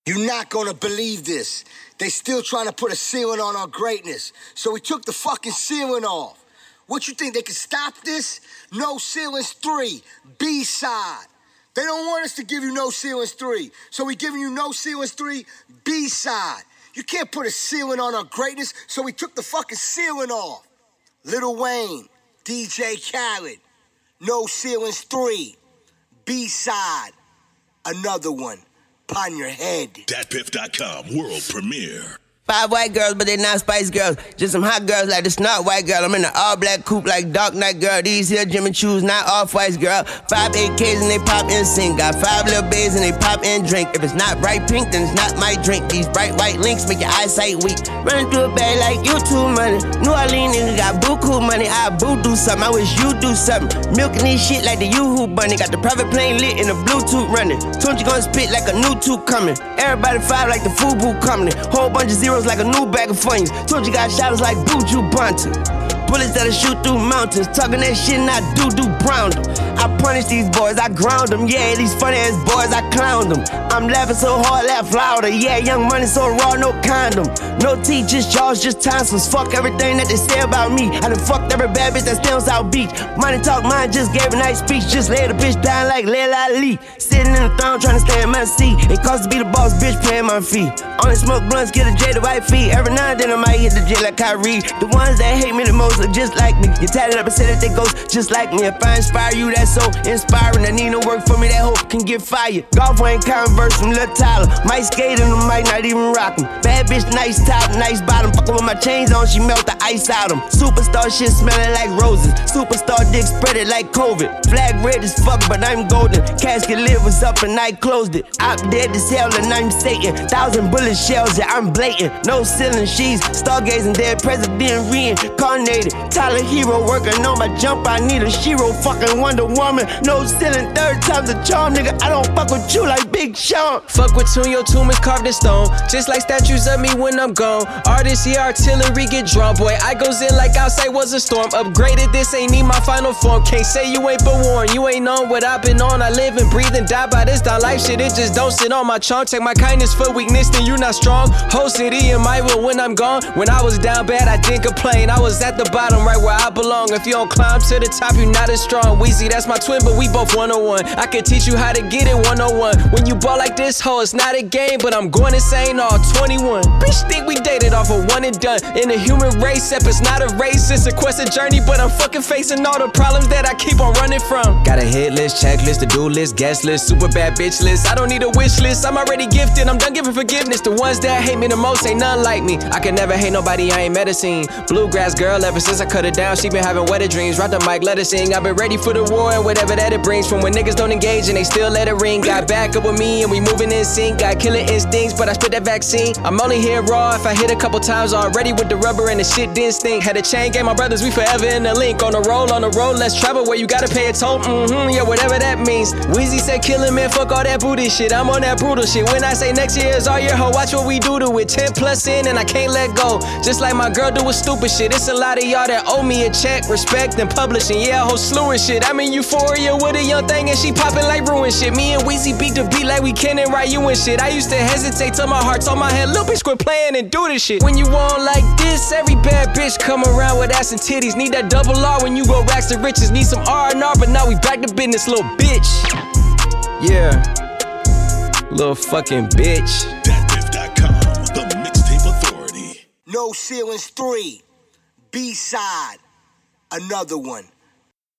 You're not gonna believe this. They still trying to put a ceiling on our greatness. So we took the fucking ceiling off. What you think, they can stop this? No Ceilings 3, B-side. They don't want us to give you No Ceilings 3. So we giving you No Ceilings 3, B-side. You can't put a ceiling on our greatness, so we took the fucking ceiling off. Lil Wayne, DJ Khaled, No Ceilings 3, B-side. Another one. On your head. DatPiff.com world premiere. 5 white girls, but they not Spice Girls. Just some hot girls like the Snot White Girl. I'm in the all-black coupe like Dark Knight Girl. These here Jimmy Choos, not Off-Whites, girl. 5 AKs and they pop in sync. Got 5 little babes and they pop in drink. If it's not bright pink, then it's not my drink. These bright white links make your eyesight weak. Running through a bag like YouTube money. New Orleans nigga got buku money. I do something, I wish you do something. Milking this shit like the Yoo-Hoo bunny. Got the private plane lit and the Bluetooth running. Told you gonna spit like a new tooth coming. Everybody 5 like the Fubu company. Whole bunch of zeros like a new bag of funnies. Told you got shadows like Buju Banton. Bullets that'll shoot through mountains. Talking that shit and I do brown them. I punish these boys, I ground them. Yeah, these funny ass boys, I clown them. I'm laughing so hard, laugh louder. Yeah, Young Money so raw, no condom. No teeth, just jaws, just tonsils. Fuck everything that they say about me. I done fucked every bad bitch that stay on South Beach. Money talk, mine just gave a nice speech. Just lay the bitch down like Layla Ali. Sitting in the throne trying to stay in my seat. It costs to be the boss, bitch paying my fee. Only smoke blunts, get a jaded white feet. Every now and then I might hit the jet like Kyrie. The ones that hate me the most look just like me. You tatted up and said that they ghost just like me. If I inspire you, that's so inspiring. I need no work for me, that hope can get fired. Golf ain't Converse from Lil Tyler. Might skate and might not even rock 'em. Bad bitch, nice top, nice bottom. Fuckin' with my chains on, she melt the ice out 'em. Superstar shit smelling like roses. Superstar dick spread it like COVID. Flag red as fuck, but I'm golden. Casket lid was up and I closed it. I'm dead as hell and I'm Satan. 1,000 bullet shells, yeah, I'm blatant. No ceiling, she's stargazing, dead president reincarnated. Tyler Hero working on my jump, I need a Shiro. Fucking Wonder Woman, no ceiling, 3rd time's a charm, nigga. I don't fuck with you like Big Sean. Fuck with you, your tomb is carved in stone. Just like statues of me when I'm gone. Artists, yeah, artillery get drawn. Boy, I goes in like outside was a storm. Upgraded, this ain't need my final form. Can't say you ain't been warned. You ain't on what I've been on. I live and breathe and die by this down life shit. It just don't sit on my charm. Take my kindness for weakness, then you not strong. Whole city in my will when I'm gone. When I was down bad, I didn't complain. I was at the bottom, right where I belong. If you don't climb to the top, you not as strong. Weezy, that's my twin, but we both 101. I can teach you how to get it 101. When you ball like this, ho, it's not a game, but I'm going insane all 21. Bitch, think we dated off of one and done. In the human race, if it's not a race, it's a quest, a journey, but I'm fucking facing all the problems that I keep on running from. Got a hit list, checklist, to-do list, guest list, super bad bitch list. I don't need a wish list, I'm already gifted, I'm done giving forgiveness. The ones that hate me the most ain't none like me. I can never hate nobody, I ain't medicine. Bluegrass girl, ever since I cut it down, she been having wetter dreams. Rock the mic, let her sing. I've been ready for the war and whatever that it brings. From when niggas don't engage and they still let it ring. Got back up with me and we moving in sync. Got killer instincts, but I spit that vaccine. I'm only here raw if I hit a couple times already with the rubber and the shit didn't stink. Had a chain gang, my brothers, we forever in the link. On the road, let's travel where you gotta pay a toll. Yeah, whatever that means. Weezy said killing man, fuck all that booty shit. I'm on that brutal shit. When I say next year is all year, ho, watch what we do to it. 10 plus in and I can't let go. Just like my girl do with stupid shit. It's a lot of y'all that owe me a check, respect and publishing. Yeah, a whole slew of shit. I'm in Euphoria with a young thing and she popping like ruin shit. Me and Weezy beat the beat like we Ken and Ryu and shit. I used to hesitate till my heart told my head, little bitch quit playing and do this shit. When you on like this, every bad bitch come around with ass and titties. Need that double R when you go racks to riches. Need some R&R, but now we back to business, little bitch. Yeah, little fucking bitch. DatPiff.com, the mixtape authority. No Ceilings 3, B-side. Another one.